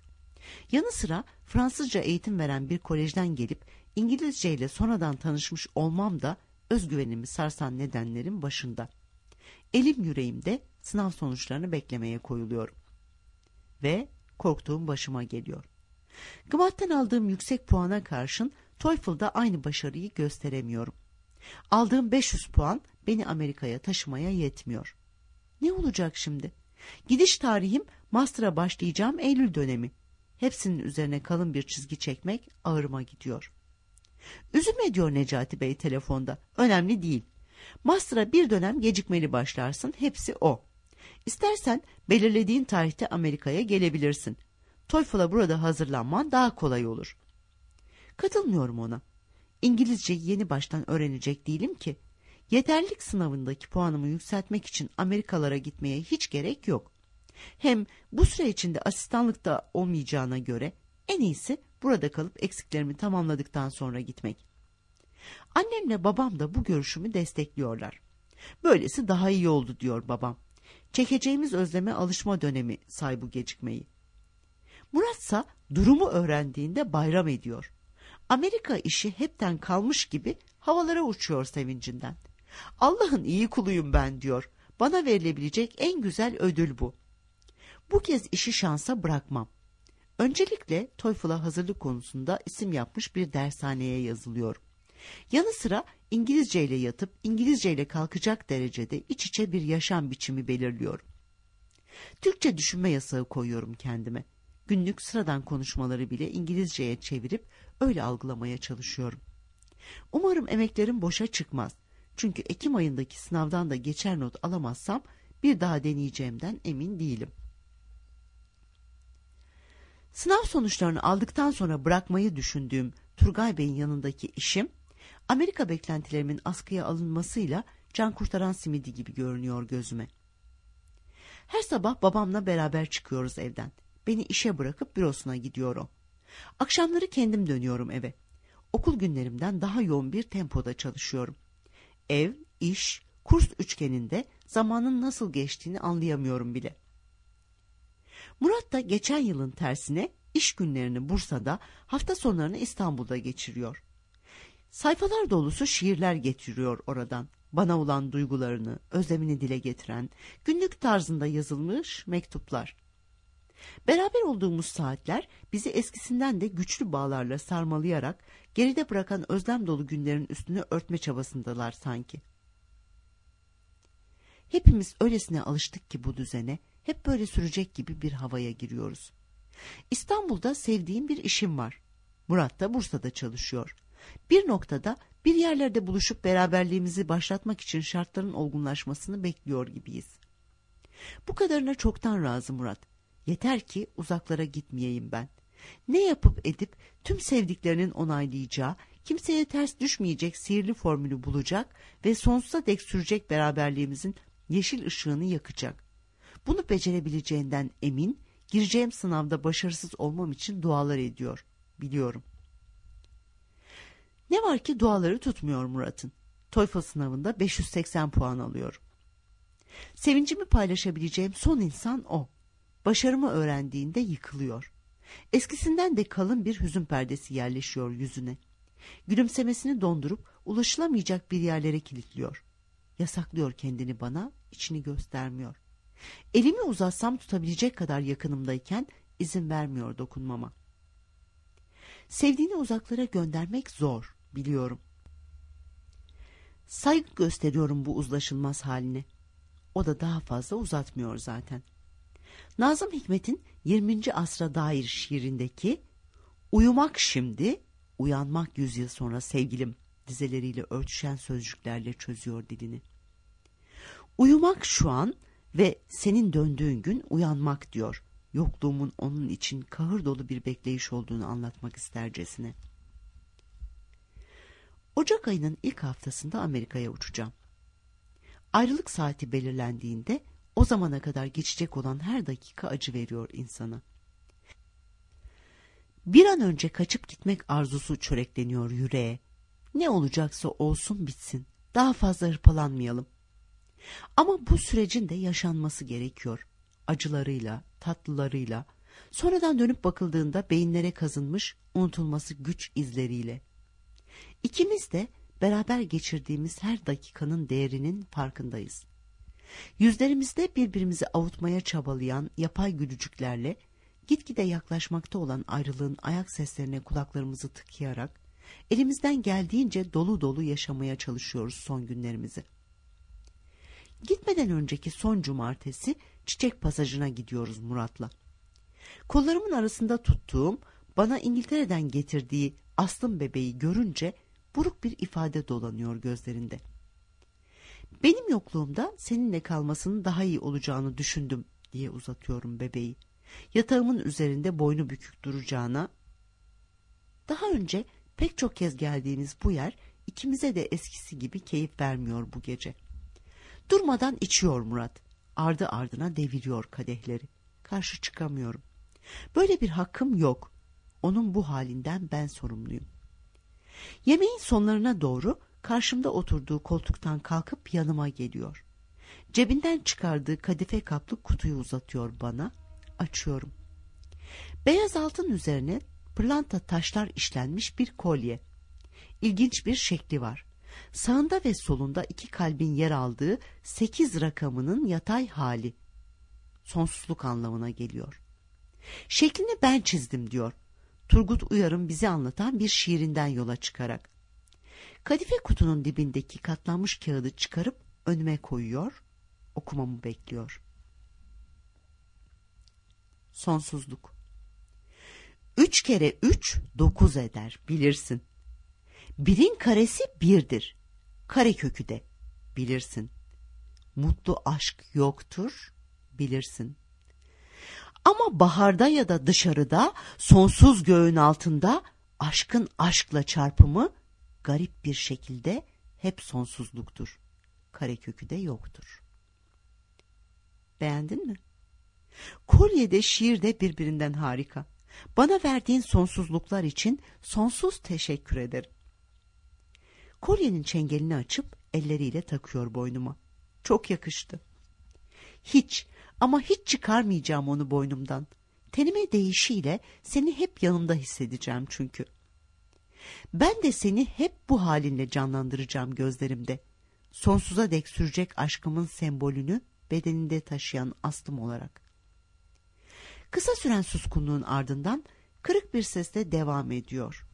Yanı sıra Fransızca eğitim veren bir kolejden gelip İngilizce ile sonradan tanışmış olmam da özgüvenimi sarsan nedenlerin başında. Elim yüreğimde sınav sonuçlarını beklemeye koyuluyorum. Ve korktuğum başıma geliyor. G M A T'ten aldığım yüksek puana karşın TOEFL'da aynı başarıyı gösteremiyorum. Aldığım beş yüz puan beni Amerika'ya taşımaya yetmiyor. Ne olacak şimdi? Gidiş tarihim master'a başlayacağım Eylül dönemi. Hepsinin üzerine kalın bir çizgi çekmek ağırıma gidiyor. Üzülme diyor Necati Bey telefonda. Önemli değil. Master'a bir dönem gecikmeli başlarsın. Hepsi o. İstersen belirlediğin tarihte Amerika'ya gelebilirsin. TOEFL'a burada hazırlanman daha kolay olur. Katılmıyorum ona. İngilizceyi yeni baştan öğrenecek değilim ki. Yeterlilik sınavındaki puanımı yükseltmek için Amerikalara gitmeye hiç gerek yok. Hem bu süre içinde asistanlık da olmayacağına göre en iyisi burada kalıp eksiklerimi tamamladıktan sonra gitmek. Annemle babam da bu görüşümü destekliyorlar. Böylesi daha iyi oldu diyor babam. Çekeceğimiz özleme alışma dönemi say bu gecikmeyi. Muratsa durumu öğrendiğinde bayram ediyor. Amerika işi hepten kalmış gibi havalara uçuyor sevincinden. Allah'ın iyi kuluyum ben diyor. Bana verilebilecek en güzel ödül bu. Bu kez işi şansa bırakmam. Öncelikle TOEFL'a hazırlık konusunda isim yapmış bir dershaneye yazılıyorum. Yanı sıra İngilizce ile yatıp İngilizce ile kalkacak derecede iç içe bir yaşam biçimi belirliyorum. Türkçe düşünme yasağı koyuyorum kendime. Günlük sıradan konuşmaları bile İngilizceye çevirip öyle algılamaya çalışıyorum. Umarım emeklerim boşa çıkmaz. Çünkü Ekim ayındaki sınavdan da geçer not alamazsam bir daha deneyeceğimden emin değilim. Sınav sonuçlarını aldıktan sonra bırakmayı düşündüğüm Turgay Bey'in yanındaki işim, Amerika beklentilerimin askıya alınmasıyla can kurtaran simidi gibi görünüyor gözüme. Her sabah babamla beraber çıkıyoruz evden. Beni işe bırakıp bürosuna gidiyor o. Akşamları kendim dönüyorum eve. Okul günlerimden daha yoğun bir tempoda çalışıyorum. Ev, iş, kurs üçgeninde zamanın nasıl geçtiğini anlayamıyorum bile. Murat da geçen yılın tersine iş günlerini Bursa'da, hafta sonlarını İstanbul'da geçiriyor. Sayfalar dolusu şiirler getiriyor oradan. Bana olan duygularını, özlemini dile getiren, günlük tarzında yazılmış mektuplar. Beraber olduğumuz saatler bizi eskisinden de güçlü bağlarla sarmalayarak geride bırakan özlem dolu günlerin üstünü örtme çabasındalar sanki. Hepimiz öylesine alıştık ki bu düzene, hep böyle sürecek gibi bir havaya giriyoruz. İstanbul'da sevdiğim bir işim var. Murat da Bursa'da çalışıyor. Bir noktada bir yerlerde buluşup beraberliğimizi başlatmak için şartların olgunlaşmasını bekliyor gibiyiz. Bu kadarına çoktan razı Murat. Yeter ki uzaklara gitmeyeyim ben. Ne yapıp edip tüm sevdiklerinin onaylayacağı, kimseye ters düşmeyecek sihirli formülü bulacak ve sonsuza dek sürecek beraberliğimizin yeşil ışığını yakacak. Bunu becerebileceğinden emin, gireceğim sınavda başarısız olmam için dualar ediyor, biliyorum. Ne var ki duaları tutmuyor Murat'ın. TOEFL sınavında beş yüz seksen puan alıyorum. Sevincimi paylaşabileceğim son insan o. Başarımı öğrendiğinde yıkılıyor. Eskisinden de kalın bir hüzün perdesi yerleşiyor yüzüne. Gülümsemesini dondurup ulaşılamayacak bir yerlere kilitliyor. Yasaklıyor kendini bana, içini göstermiyor. Elimi uzatsam tutabilecek kadar yakınımdayken izin vermiyor dokunmama. Sevdiğini uzaklara göndermek zor, biliyorum. Saygı gösteriyorum bu uzlaşılmaz haline. O da daha fazla uzatmıyor zaten. Nazım Hikmet'in yirminci asra dair şiirindeki "Uyumak şimdi, uyanmak yüzyıl sonra sevgilim" dizeleriyle örtüşen sözcüklerle çözüyor dilini. Uyumak şu an ve senin döndüğün gün uyanmak diyor. Yokluğumun onun için kahır dolu bir bekleyiş olduğunu anlatmak istercesine. Ocak ayının ilk haftasında Amerika'ya uçacağım. Ayrılık saati belirlendiğinde o zamana kadar geçecek olan her dakika acı veriyor insana. Bir an önce kaçıp gitmek arzusu çörekleniyor yüreğe. Ne olacaksa olsun bitsin. Daha fazla hırpalanmayalım. Ama bu sürecin de yaşanması gerekiyor. Acılarıyla, tatlılarıyla, Sonradan dönüp bakıldığında beyinlere kazınmış unutulması güç izleriyle. İkimiz de beraber geçirdiğimiz her dakikanın değerinin farkındayız. Yüzlerimizde birbirimizi avutmaya çabalayan yapay gülücüklerle gitgide yaklaşmakta olan ayrılığın ayak seslerine kulaklarımızı tıkayarak elimizden geldiğince dolu dolu yaşamaya çalışıyoruz son günlerimizi. Gitmeden önceki son cumartesi Çiçek Pasajı'na gidiyoruz Murat'la. Kollarımın arasında tuttuğum, bana İngiltere'den getirdiği Aslım bebeği görünce buruk bir ifade dolanıyor gözlerinde. Benim yokluğumda seninle kalmasının daha iyi olacağını düşündüm diye uzatıyorum bebeği. Yatağımın üzerinde boynu bükük duracağına. Daha önce pek çok kez geldiğimiz bu yer ikimize de eskisi gibi keyif vermiyor bu gece. Durmadan içiyor Murat. Ardı ardına deviriyor kadehleri. Karşı çıkamıyorum. Böyle bir hakkım yok. Onun bu halinden ben sorumluyum. Yemeğin sonlarına doğru karşımda oturduğu koltuktan kalkıp yanıma geliyor. Cebinden çıkardığı kadife kaplı kutuyu uzatıyor bana. Açıyorum. Beyaz altın üzerine pırlanta taşlar işlenmiş bir kolye. İlginç bir şekli var. Sağında ve solunda iki kalbin yer aldığı sekiz rakamının yatay hali. Sonsuzluk anlamına geliyor. Şeklini ben çizdim diyor. Turgut Uyar'ın bize anlatan bir şiirinden yola çıkarak. Kadife kutunun dibindeki katlanmış kağıdı çıkarıp önüme koyuyor, okumamı bekliyor. Sonsuzluk. Üç kere üç dokuz eder, bilirsin. Birin karesi birdir, karekökü de, bilirsin. Mutlu aşk yoktur, bilirsin. Ama baharda ya da dışarıda, sonsuz göğün altında, aşkın aşkla çarpımı garip bir şekilde hep sonsuzluktur. Karekökü de yoktur. Beğendin mi? Kolye de şiir de birbirinden harika. Bana verdiğin sonsuzluklar için sonsuz teşekkür ederim. Kolyenin çengelini açıp elleriyle takıyor boynuma. Çok yakıştı. Hiç ama hiç çıkarmayacağım onu boynumdan. Tenime değişiyle seni hep yanımda hissedeceğim çünkü. Ben de seni hep bu halinle canlandıracağım gözlerimde. Sonsuza dek sürecek aşkımın sembolünü bedeninde taşıyan aslım olarak. Kısa süren suskunluğun ardından kırık bir sesle devam ediyor.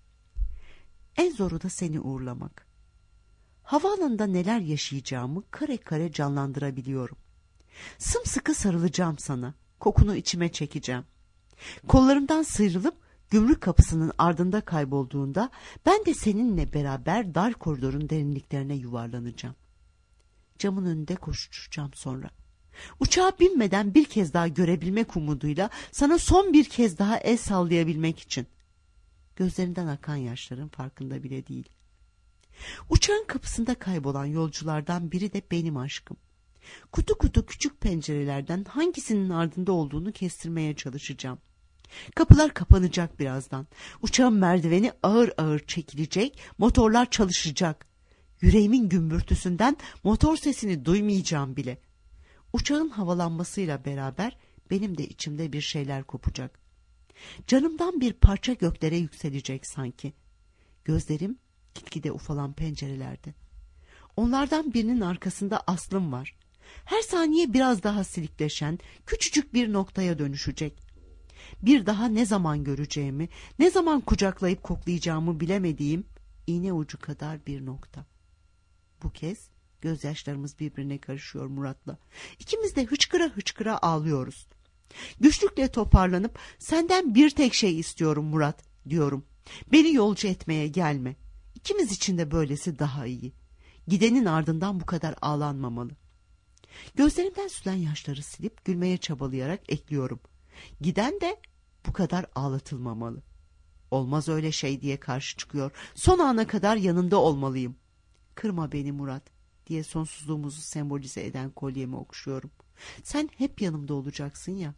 En zoru da seni uğurlamak. Havaalanında neler yaşayacağımı kare kare canlandırabiliyorum. Sımsıkı sarılacağım sana, kokunu içime çekeceğim. Kollarımdan sıyrılıp gümrük kapısının ardında kaybolduğunda ben de seninle beraber dar koridorun derinliklerine yuvarlanacağım. Camın önünde koşuşturacağım sonra. Uçağa binmeden bir kez daha görebilmek umuduyla sana son bir kez daha el sallayabilmek için. Gözlerinden akan yaşların farkında bile değil. Uçağın kapısında kaybolan yolculardan biri de benim aşkım. Kutu kutu küçük pencerelerden hangisinin ardında olduğunu kestirmeye çalışacağım. Kapılar kapanacak birazdan. Uçağın merdiveni ağır ağır çekilecek, motorlar çalışacak. Yüreğimin gümbürtüsünden motor sesini duymayacağım bile. Uçağın havalanmasıyla beraber benim de içimde bir şeyler kopacak. Canımdan bir parça göklere yükselecek sanki. Gözlerim gitgide ufalan pencerelerde. Onlardan birinin arkasında aslım var. Her saniye biraz daha silikleşen küçücük bir noktaya dönüşecek. Bir daha ne zaman göreceğimi, ne zaman kucaklayıp koklayacağımı bilemediğim iğne ucu kadar bir nokta. Bu kez gözyaşlarımız birbirine karışıyor Murat'la. İkimiz de hıçkıra hıçkıra ağlıyoruz. Güçlükle toparlanıp senden bir tek şey istiyorum Murat diyorum. Beni yolcu etmeye gelme. İkimiz için de böylesi daha iyi. Gidenin ardından bu kadar ağlanmamalı. Gözlerimden sülen yaşları silip gülmeye çabalayarak ekliyorum. Giden de bu kadar ağlatılmamalı. Olmaz öyle şey diye karşı çıkıyor. Son ana kadar yanında olmalıyım. Kırma beni Murat diye sonsuzluğumuzu sembolize eden kolyemi okşuyorum. Sen hep yanımda olacaksın ya.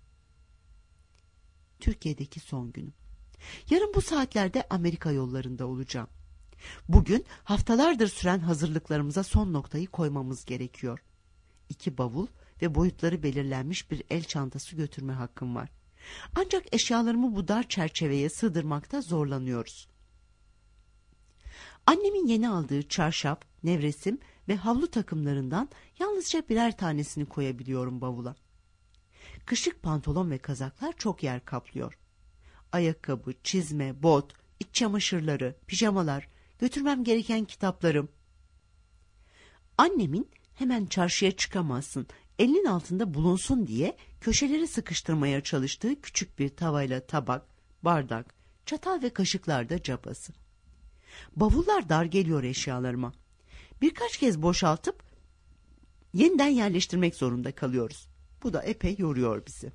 Türkiye'deki son günüm. Yarın bu saatlerde Amerika yollarında olacağım. Bugün haftalardır süren hazırlıklarımıza son noktayı koymamız gerekiyor. İki bavul ve boyutları belirlenmiş bir el çantası götürme hakkım var. Ancak eşyalarımı bu dar çerçeveye sığdırmakta zorlanıyoruz. Annemin yeni aldığı çarşaf, nevresim ve havlu takımlarından yalnızca birer tanesini koyabiliyorum bavula. Kışlık pantolon ve kazaklar çok yer kaplıyor. Ayakkabı, çizme, bot, iç çamaşırları, pijamalar, götürmem gereken kitaplarım. Annemin hemen çarşıya çıkamazsın, elinin altında bulunsun diye köşeleri sıkıştırmaya çalıştığı küçük bir tavayla tabak, bardak, çatal ve kaşıklar da cabası. Bavullar dar geliyor eşyalarıma. Birkaç kez boşaltıp yeniden yerleştirmek zorunda kalıyoruz. Bu da epey yoruyor bizi.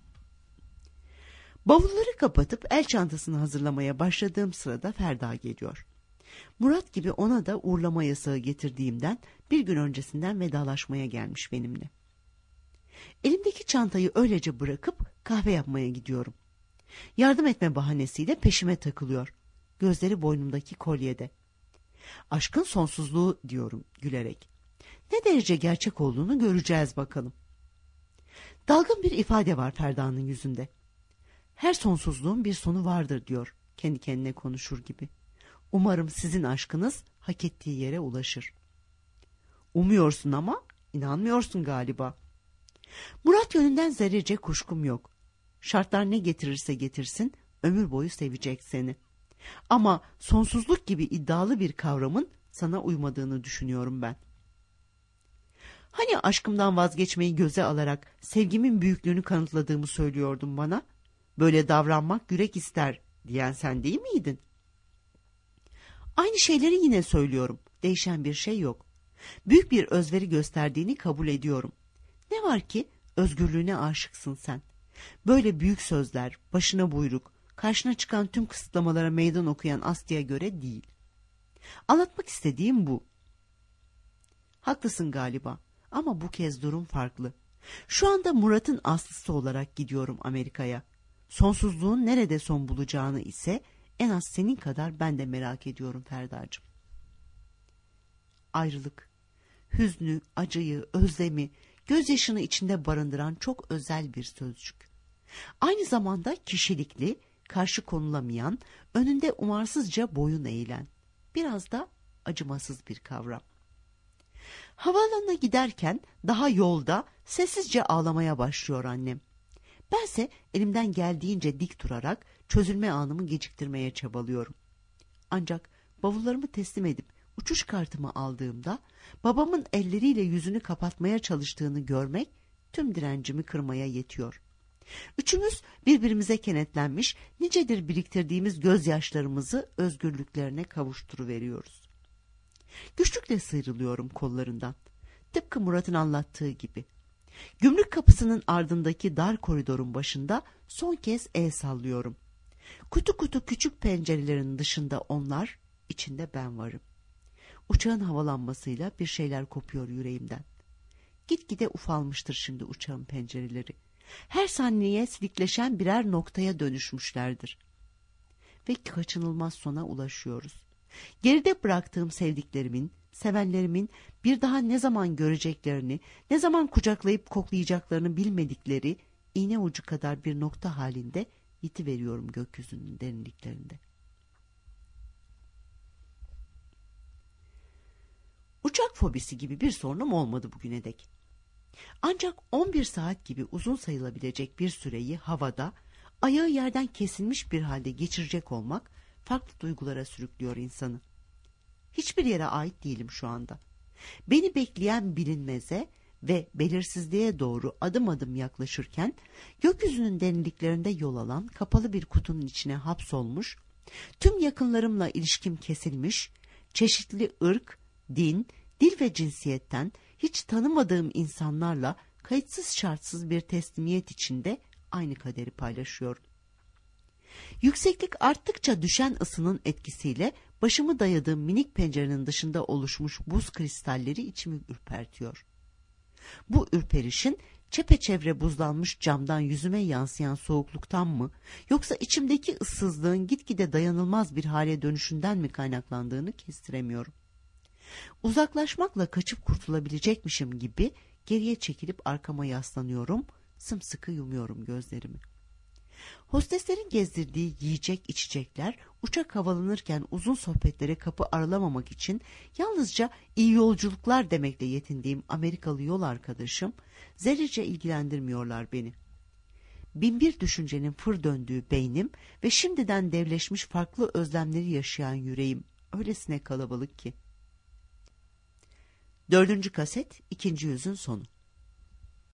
Bavulları kapatıp el çantasını hazırlamaya başladığım sırada Ferda geliyor. Murat gibi ona da uğurlama yasağı getirdiğimden bir gün öncesinden vedalaşmaya gelmiş benimle. Elimdeki çantayı öylece bırakıp kahve yapmaya gidiyorum. Yardım etme bahanesiyle peşime takılıyor. Gözleri boynumdaki kolyede. Aşkın sonsuzluğu diyorum gülerek. Ne derece gerçek olduğunu göreceğiz bakalım. Dalgın bir ifade var Ferda'nın yüzünde. Her sonsuzluğun bir sonu vardır diyor kendi kendine konuşur gibi. Umarım sizin aşkınız hak ettiği yere ulaşır. Umuyorsun ama inanmıyorsun galiba. Murat yönünden zerrece kuşkum yok. Şartlar ne getirirse getirsin ömür boyu sevecek seni. Ama sonsuzluk gibi iddialı bir kavramın sana uymadığını düşünüyorum ben. Hani aşkımdan vazgeçmeyi göze alarak sevgimin büyüklüğünü kanıtladığımı söylüyordun bana? Böyle davranmak yürek ister diyen sen değil miydin? Aynı şeyleri yine söylüyorum. Değişen bir şey yok. Büyük bir özveri gösterdiğini kabul ediyorum. Ne var ki özgürlüğüne aşıksın sen. Böyle büyük sözler, başına buyruk, karşına çıkan tüm kısıtlamalara meydan okuyan Aslı'ya göre değil. Anlatmak istediğim bu. Haklısın galiba ama bu kez durum farklı. Şu anda Murat'ın Aslısı olarak gidiyorum Amerika'ya. Sonsuzluğun nerede son bulacağını ise en az senin kadar ben de merak ediyorum Ferdacığım. Ayrılık, hüznü, acıyı, özlemi, gözyaşını içinde barındıran çok özel bir sözcük. Aynı zamanda kişilikli, karşı konulamayan, önünde umarsızca boyun eğilen, biraz da acımasız bir kavram. Havaalanına giderken daha yolda sessizce ağlamaya başlıyor annem. Bense elimden geldiğince dik durarak çözülme anımı geciktirmeye çabalıyorum. Ancak bavullarımı teslim edip uçuş kartımı aldığımda babamın elleriyle yüzünü kapatmaya çalıştığını görmek tüm direncimi kırmaya yetiyor. Üçümüz birbirimize kenetlenmiş, nicedir biriktirdiğimiz gözyaşlarımızı özgürlüklerine kavuşturuveriyoruz. Güçlükle sıyrılıyorum kollarından. Tıpkı Murat'ın anlattığı gibi. Gümrük kapısının ardındaki dar koridorun başında son kez el sallıyorum. Kutu kutu küçük pencerelerin dışında onlar, içinde ben varım. Uçağın havalanmasıyla bir şeyler kopuyor yüreğimden. Gitgide ufalmıştır şimdi uçağın pencereleri. Her saniye silikleşen birer noktaya dönüşmüşlerdir. Ve kaçınılmaz sona ulaşıyoruz. Geride bıraktığım sevdiklerimin, sevenlerimin bir daha ne zaman göreceklerini, ne zaman kucaklayıp koklayacaklarını bilmedikleri iğne ucu kadar bir nokta halinde yitiveriyorum gökyüzünün derinliklerinde. Uçak fobisi gibi bir sorunum olmadı bugüne dek. Ancak on bir saat gibi uzun sayılabilecek bir süreyi havada, ayağı yerden kesilmiş bir halde geçirecek olmak farklı duygulara sürüklüyor insanı. Hiçbir yere ait değilim şu anda. Beni bekleyen bilinmeze ve belirsizliğe doğru adım adım yaklaşırken gökyüzünün derinliklerinde yol alan kapalı bir kutunun içine hapsolmuş, tüm yakınlarımla ilişkim kesilmiş, çeşitli ırk, din, dil ve cinsiyetten hiç tanımadığım insanlarla kayıtsız şartsız bir teslimiyet içinde aynı kaderi paylaşıyorum. Yükseklik arttıkça düşen ısının etkisiyle başımı dayadığım minik pencerenin dışında oluşmuş buz kristalleri içimi ürpertiyor. Bu ürperişin çepeçevre buzlanmış camdan yüzüme yansıyan soğukluktan mı, yoksa içimdeki ıssızlığın gitgide dayanılmaz bir hale dönüşünden mi kaynaklandığını kestiremiyorum. Uzaklaşmakla kaçıp kurtulabilecekmişim gibi geriye çekilip arkama yaslanıyorum, sımsıkı yumuyorum gözlerimi. Hosteslerin gezdirdiği yiyecek içecekler, uçak havalanırken uzun sohbetlere kapı aralamamak için yalnızca iyi yolculuklar demekle yetindiğim Amerikalı yol arkadaşım, zerrece ilgilendirmiyorlar beni. Binbir düşüncenin fır döndüğü beynim ve şimdiden devleşmiş farklı özlemleri yaşayan yüreğim öylesine kalabalık ki. Dördüncü kaset, ikinci yüzün sonu.